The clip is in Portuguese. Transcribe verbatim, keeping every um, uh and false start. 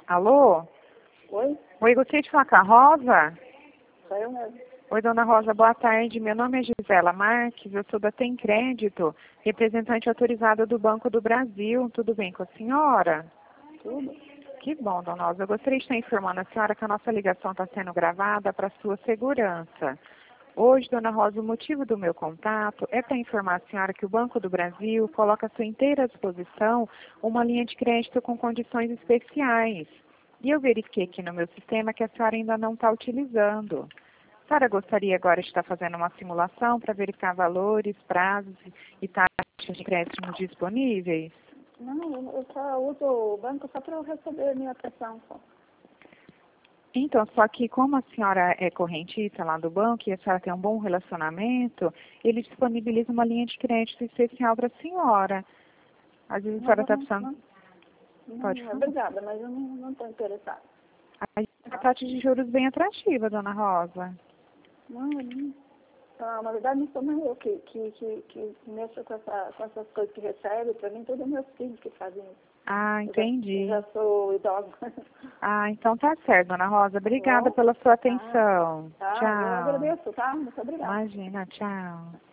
Alô? Oi? Oi, gostaria de falar com a Rosa? Sou eu mesmo. Oi, dona Rosa, boa tarde. Meu nome é Gisela Marques, eu sou da Tem Crédito, representante autorizada do Banco do Brasil. Tudo bem com a senhora? Tudo. Que bom, dona Rosa. Eu gostaria de estar informando a senhora que a nossa ligação está sendo gravada para sua segurança. Hoje, dona Rosa, o motivo do meu contato é para informar a senhora que o Banco do Brasil coloca à sua inteira disposição uma linha de crédito com condições especiais. E eu verifiquei aqui no meu sistema que a senhora ainda não está utilizando. A senhora gostaria agora de estar fazendo uma simulação para verificar valores, prazos e taxas de crédito disponíveis? Não, eu eu só uso o banco só para eu receber minha pressão só. Então, só que como a senhora é correntista lá do banco e a senhora tem um bom relacionamento, ele disponibiliza uma linha de crédito especial para a senhora. Às vezes a Mas senhora eu está não, precisando... não, não, Pode não, falar. obrigada, mas eu não estou interessada. A taxa de juros bem atrativa, dona Rosa. Não, eu não. Ah, na verdade, não sou nem eu que, que, que, que mexo com, essa, com essas coisas que recebe. Para mim, todos meus filhos que fazem isso. Ah, Eu já, entendi. eu já sou idosa. Ah, então tá certo, dona Rosa. Obrigada Bom, pela sua tá, atenção. tá, eu Tchau. agradeço, tá? Muito obrigada. Imagina, tchau.